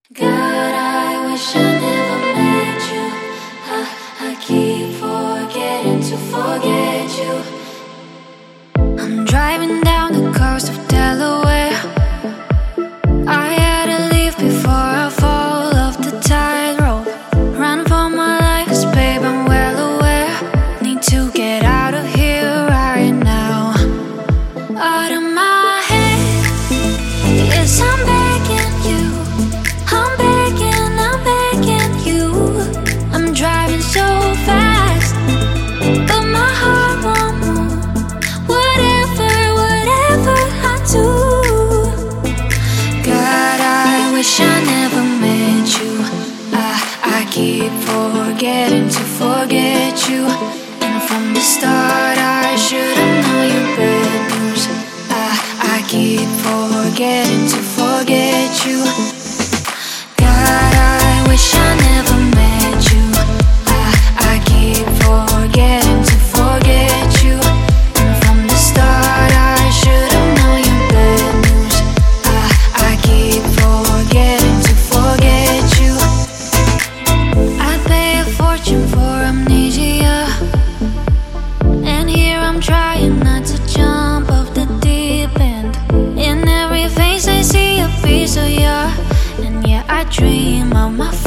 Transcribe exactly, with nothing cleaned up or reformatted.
God, I wish I never met you. I, I keep forgetting to forget you. I'm driving down the coast of Delaware. I had to leave before I fall off the tightrope. Run for my life, 'cause babe, I'm well aware. Need to get out of here right now. Out of my head, yes, I'm begging you. I'm begging, I'm begging you. I'm driving so fast, but my heart won't move. Whatever, whatever I do. God, I wish I never met you. I, I keep forgetting to forget you. And from the start I should've known your bad news. I, I keep forgetting to forget you. God, I wish I never met you. I, I keep forgetting to forget you. And from the start I should've known your bad news. I, I keep forgetting to forget you. I'd pay a fortune for amnesia, and here I'm trying not to jump off the deep end. In every face I see a piece of you, and yeah, I dream of my